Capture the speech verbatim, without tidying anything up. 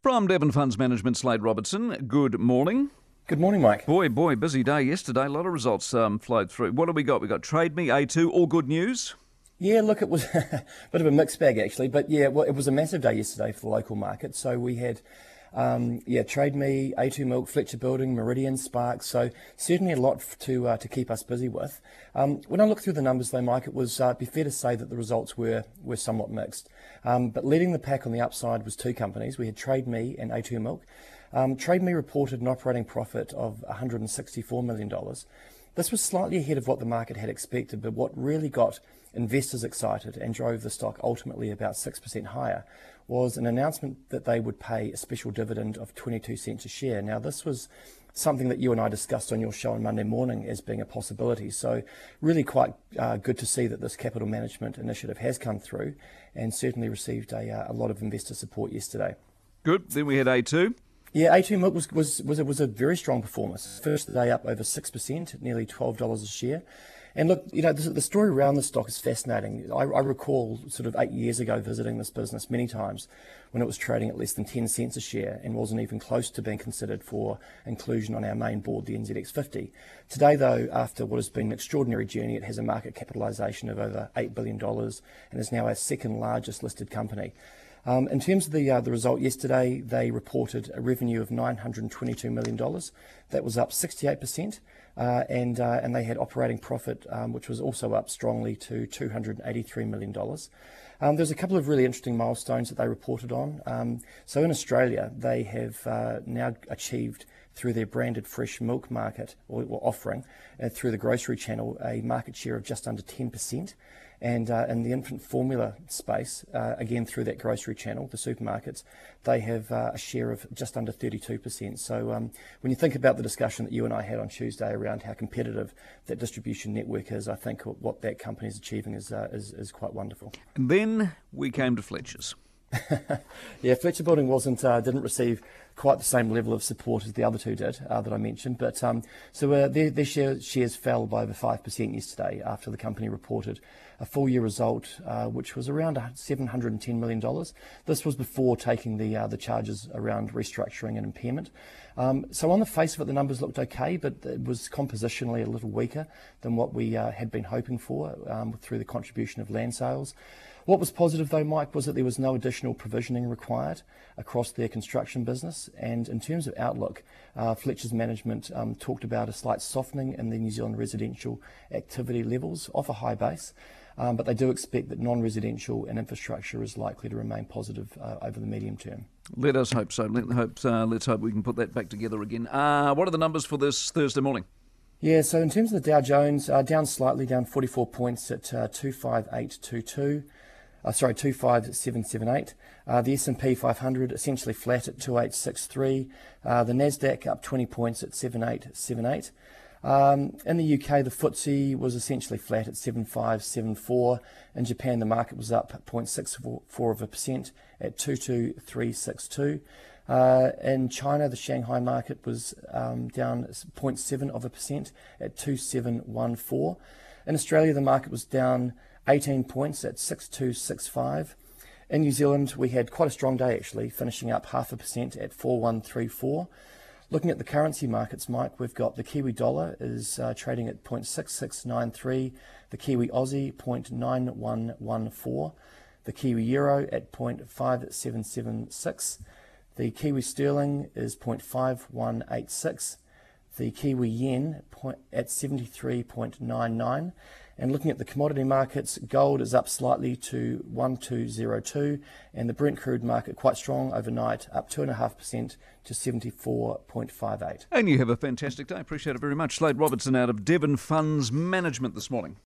From Devon Funds Management, Slade Robertson, good morning. Good morning, Mike. Boy, boy, busy day yesterday. A lot of results um, flowed through. What have we got? We got Trade Me, A two, all good news? Yeah, look, it was a bit of a mixed bag, actually. But yeah, well, it was a massive day yesterday for the local market. So we had, um, yeah, Trade Me, A two Milk, Fletcher Building, Meridian, Spark. So certainly a lot to uh, to keep us busy with. Um, when I look through the numbers, though, Mike, it was uh, be fair to say that the results were were somewhat mixed. Um, but leading the pack on the upside was two companies. We had Trade Me and A two Milk. Um, Trade Me reported an operating profit of one hundred sixty-four million dollars. This was slightly ahead of what the market had expected, but what really got investors excited and drove the stock ultimately about six percent higher was an announcement that they would pay a special dividend of twenty-two cents a share. Now, this was something that you and I discussed on your show on Monday morning as being a possibility. So really quite uh, good to see that this capital management initiative has come through and certainly received a, uh, a lot of investor support yesterday. Good. Then we had A two. Yeah, A two Milk was was was a, was a very strong performance. First day up over six percent, nearly twelve dollars a share. And look, you know, the, the story around the stock is fascinating. I, I recall sort of eight years ago visiting this business many times when it was trading at less than ten cents a share and wasn't even close to being considered for inclusion on our main board, the N Z X fifty. Today, though, after what has been an extraordinary journey, it has a market capitalisation of over eight billion dollars and is now our second largest listed company. Um, in terms of the uh, the result yesterday, they reported a revenue of nine hundred twenty-two million dollars. That was up sixty-eight percent, uh, and uh, and they had operating profit, um, which was also up strongly to two hundred eighty-three million dollars. Um, there's a couple of really interesting milestones that they reported on. Um, so in Australia, they have uh, now achieved through their branded fresh milk market or, or offering uh, through the grocery channel a market share of just under ten percent. And uh, in the infant formula space, uh, again through that grocery channel, the supermarkets, they have uh, a share of just under thirty-two percent. So um, when you think about the discussion that you and I had on Tuesday around how competitive that distribution network is, I think what that company is achieving is, uh, is, is quite wonderful. And then we came to Fletcher's. Yeah, Fletcher Building wasn't uh, didn't receive quite the same level of support as the other two did uh, that I mentioned, but um, so uh, their, their share, shares fell by over five percent yesterday after the company reported a full year result uh, which was around seven hundred ten million dollars. This was before taking the uh, the charges around restructuring and impairment. Um, so on the face of it, the numbers looked okay, but it was compositionally a little weaker than what we uh, had been hoping for um, through the contribution of land sales. What was positive, though, Mike, was that there was no additional provisioning required across their construction business. And in terms of outlook, uh, Fletcher's management um, talked about a slight softening in the New Zealand residential activity levels off a high base. Um, but they do expect that non-residential and infrastructure is likely to remain positive uh, over the medium term. Let us hope so. Let hope, uh, let's hope we can put that back together again. Uh, what are the numbers for this Thursday morning? Yeah, so in terms of the Dow Jones, uh, down slightly, down forty-four points at uh, two five eight two two. Uh, sorry, two five seven seven eight. Uh, the S and P five hundred essentially flat at two eight six three. Uh, the Nasdaq up twenty points at seven eight seven eight. Um, in the U K, the F T S E was essentially flat at seven five seven four. In Japan, the market was up zero point six four of a percent at two two three six two. Uh, in China, the Shanghai market was um, down zero point seven of a percent at two seven one four. In Australia, the market was down eighteen points at six two six five. In New Zealand, we had quite a strong day actually, finishing up half a percent at four one three four. Looking at the currency markets, Mike, we've got the Kiwi dollar is uh, trading at zero point six six nine three, the Kiwi Aussie zero point nine one one four, the Kiwi Euro at zero point five seven seven six, the Kiwi Sterling is zero point five one eight six, the Kiwi Yen at seventy-three point nine nine. And looking at the commodity markets, gold is up slightly to one two zero two, and the Brent crude market quite strong overnight, up two point five percent to seventy-four point five eight. And you have a fantastic day. Appreciate it very much. Slade Robertson out of Devon Funds Management this morning.